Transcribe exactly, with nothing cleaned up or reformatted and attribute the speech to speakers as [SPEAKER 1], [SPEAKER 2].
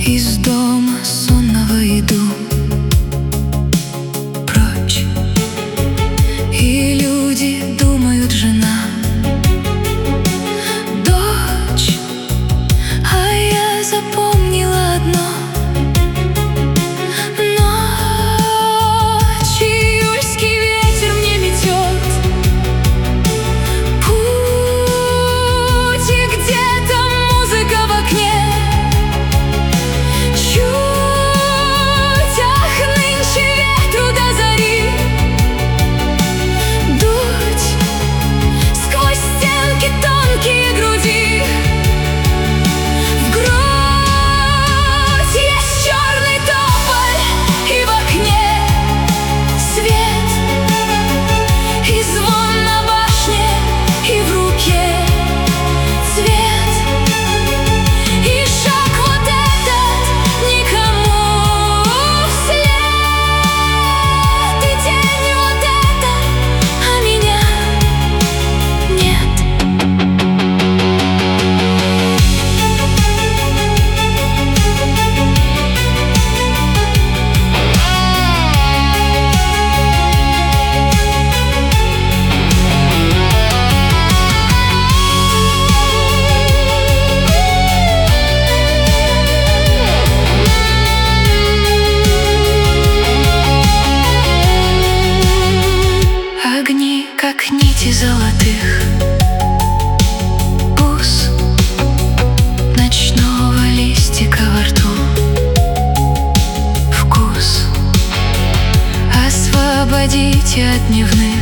[SPEAKER 1] Из дома сонного иду прочь, и люди думают: жена, дочь. А я запомнила одно: ночь, июльский ветер мне метет путь, и где-то музыка в окне. Чуть, ах, нынче ветру до зари дуть сквозь стенки тонкие груди. В грудь есть черный тополь, и в окне свет, и звон на башне, и в руке цвет, и шаг вот этот никому вслед, и день вот это, а меня нет. Огни, как нити золотых бус ночного листика во рту. Вкус освободите от дневных